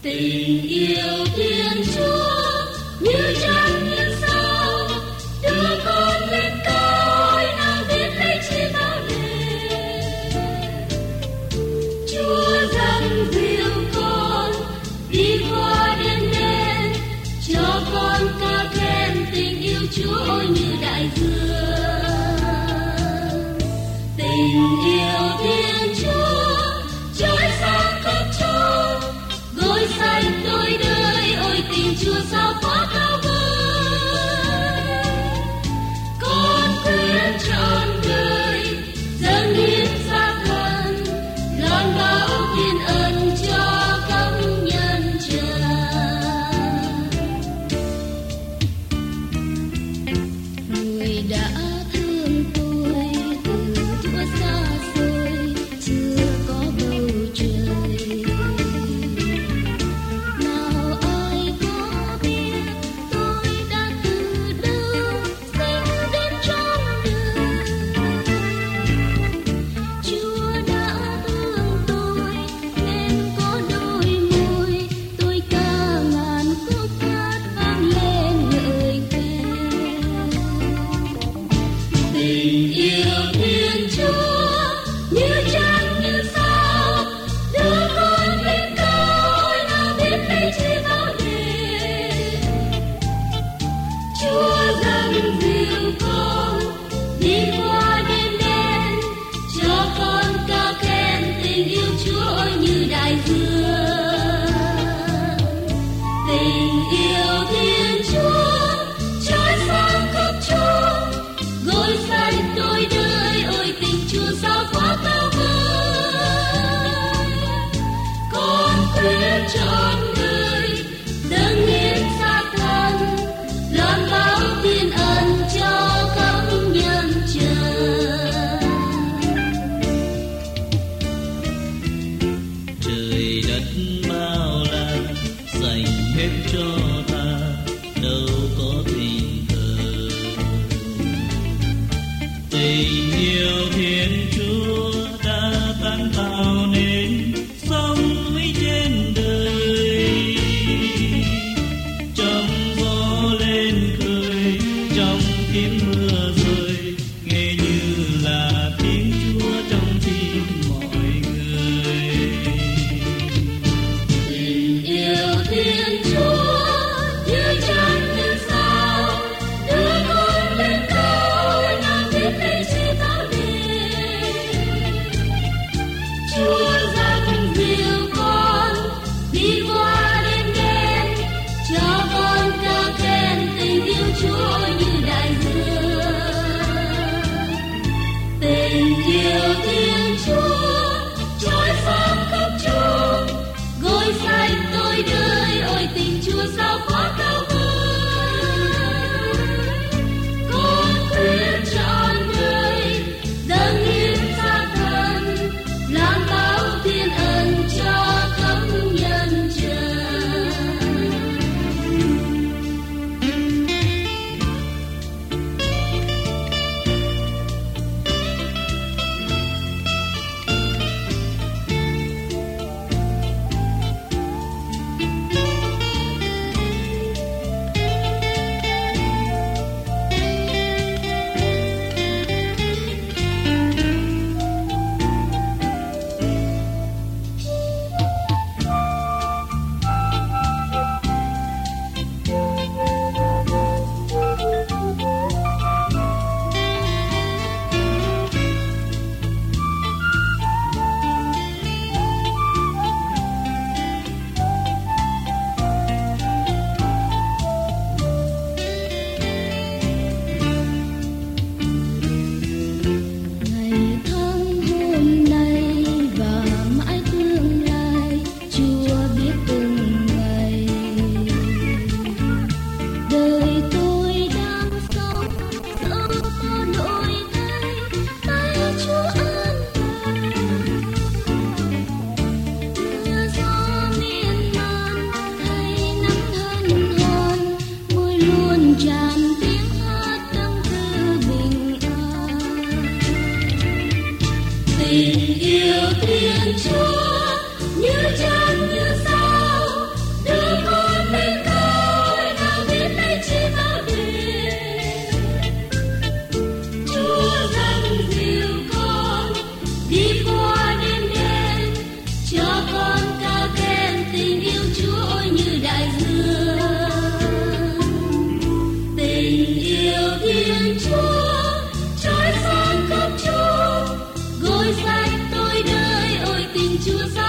Tình yêu Thiên Chúa như trăng như sao, đưa con lên cao nào biết lấy chi bao đề. Chúa dâng dìu con đi qua đêm đen, cho con ca khen tình yêu Chúa như đại dương. Tình yêu Thiên Chúa trôi sang khắp chốn, gối xanh đôi đời, ôi tình Chúa sao quá cao vời. Con quyết trọn đời dâng hiến xác thân, loan báo thiên ân cho khắp nhân trần. Người đã thương tôi từ thuở xa xôi, chưa có bầu trời. Nào ai có biết tôi đã từ đâu sinh đến trong đời. Chúa đã thương tôi nên có đôi môi, tôi ca ngàn khúc hát vang lên ngợi khen. Tình yêu Thiên Chúa như trăng như sao, đưa con lên cao, ôi nào biết lấy chi bao đề. Chúa dâng dìu con đi qua đêm đen, cho con ca khen tình yêu Chúa như đại dương. Tình yêu Thiên Chúa trôi sang khắp chốn, gối xanh đôi đời, ôi tình Chúa sao quá cao vời. Con quyết trọn đời dâng hiến xác thân, loan báo thiên ân cho khắp nhân trần. Trời tình Chúa